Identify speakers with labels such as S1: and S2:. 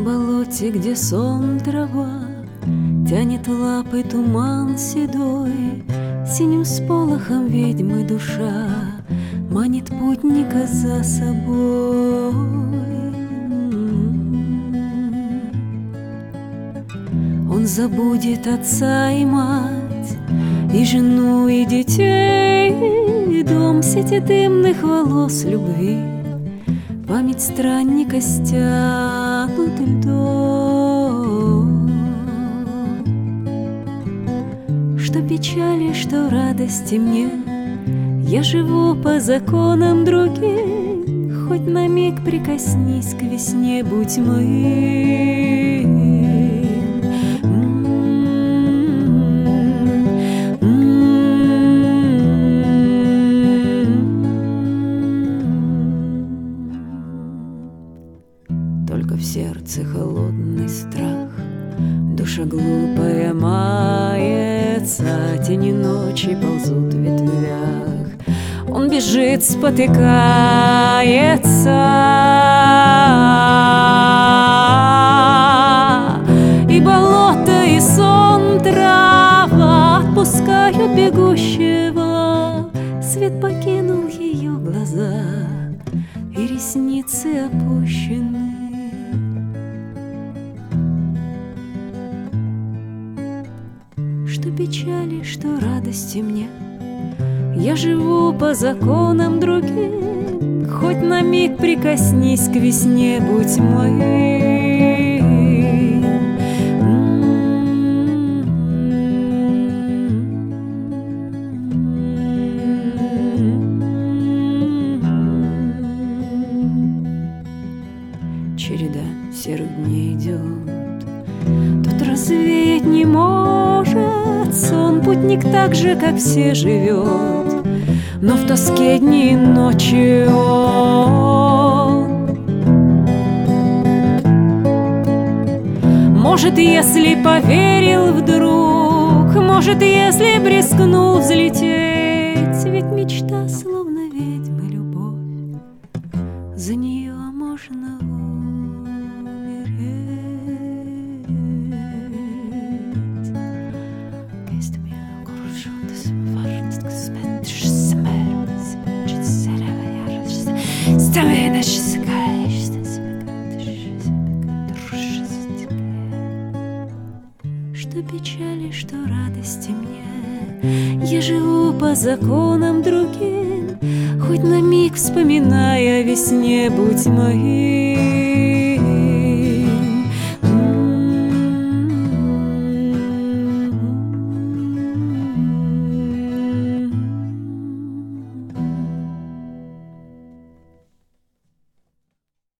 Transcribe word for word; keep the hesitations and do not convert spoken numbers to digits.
S1: болоте, где сон трава, тянет лапы туман седой, синим сполохом ведьмы душа манит путника за собой. Он забудет отца и мать, и жену, и детей, и дом сети дымных волос любви. Память странника стянут льдом. Что печали, что радости мне, я живу по законам другим. Хоть на миг прикоснись к весне, будь моим. Только в сердце холодный страх, душа глупая мается, тени ночи ползут в ветвях. Он бежит, спотыкается, и болото, и сон, трава отпускают бегущего. Свет покинул ее глаза, и ресницы опущены. Что печали, что радости мне, я живу по законам другим. Хоть на миг прикоснись к весне, будь моим. Череда серых дней идет, тут развеять не может сон. Путник так же, как все, живет, но в тоске дни и ночи он. Может, если поверил вдруг, может, если брескнул взлететь, ведь мечта словно ведьмы любовь, за нее можно умереть. Что печали, что радости мне, я живу по законам другим. Хоть на миг вспоминая о весне, будь моим.